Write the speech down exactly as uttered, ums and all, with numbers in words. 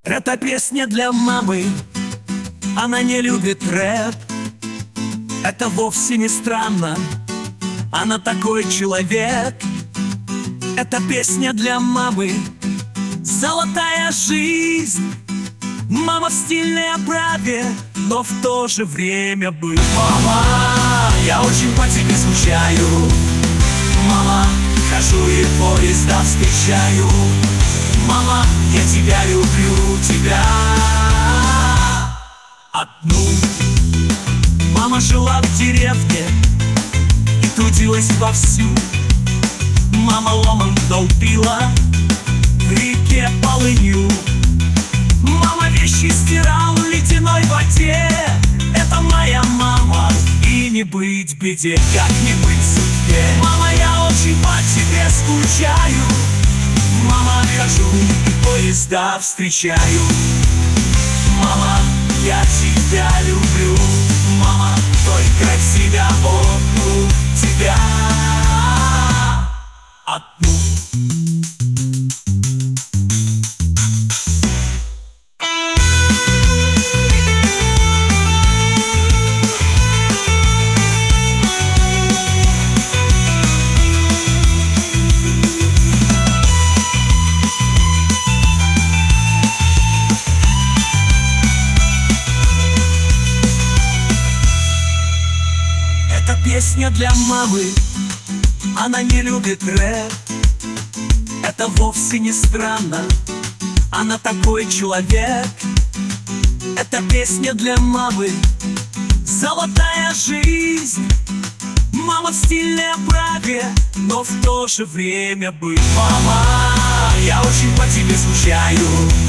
Эта песня для мамы, она не любит рэп. Это вовсе не странно, она такой человек. Эта песня для мамы, золотая жизнь. Мама в стильной оправе, но в то же время быть. Мама, я очень по тебе скучаю. Мама, хожу и поезда встречаю. Мама, я тебя люблю, тебя одну. Мама жила в деревне и трудилась вовсю. Мама ломом долбила в реке полынью. Мама вещи стирала в ледяной воде. Это моя мама, и не быть беде, как не быть судьбе. Мама, я очень по тебе скучаю. Мама, хожу и поезда встречаю. Мама, я тебя люблю. Мама, только себя вокруг тебя одну. Эта песня для мамы, она не любит рэп. Это вовсе не странно, она такой человек. Эта песня для мамы, золотая жизнь. Мама в стильной оправе, но в то же время быть. Мама, я очень по тебе скучаю.